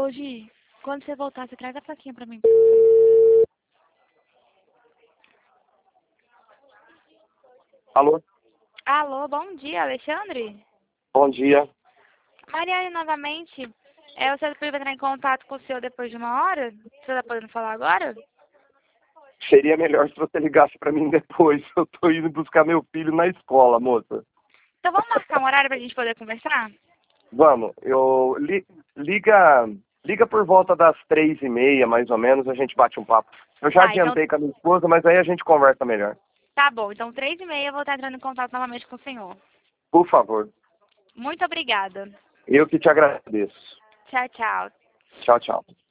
Ô, Gi, quando você voltar, você traz a plaquinha pra mim. Alô? Alô, bom dia, Alexandre? Bom dia. Mariane, novamente. Você vai entrar em contato com o senhor depois de uma hora? Você tá podendo falar agora? Seria melhor se você ligasse para mim depois. Eu tô indo buscar meu filho na escola, moça. Então vamos marcar um horário pra gente poder conversar? Vamos, liga por volta das 3h30, mais ou menos, a gente bate um papo. Eu já Tá, então adiantei com a minha esposa, mas aí a gente conversa melhor. tá bom. Então 3h30 eu vou estar entrando em contato novamente com o senhor. Por favor. Muito obrigada. Eu que te agradeço. Tchau, tchau. Tchau, tchau.